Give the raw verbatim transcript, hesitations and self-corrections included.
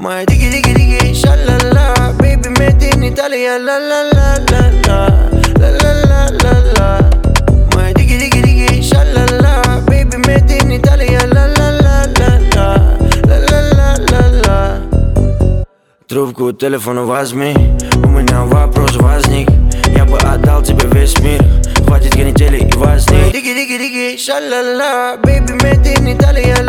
Моя дigi-digi-digi, ша-ла-ла. Baby, made in Italia, ла-ла-ла-ла-ла. Ла-ла-ла-ла-ла. Моя дigi-digi-digi, ша-ла-ла. Baby, made in Italia, ла-ла-ла-ла-ла. Ла-ла-ла-ла-ла. Трубку телефона возьми, у меня вопрос возник. Я бы отдал тебе весь мир, хватит канители и возник. Дigi-дigi-digi, ша-ла-ла. Baby, made in Italia,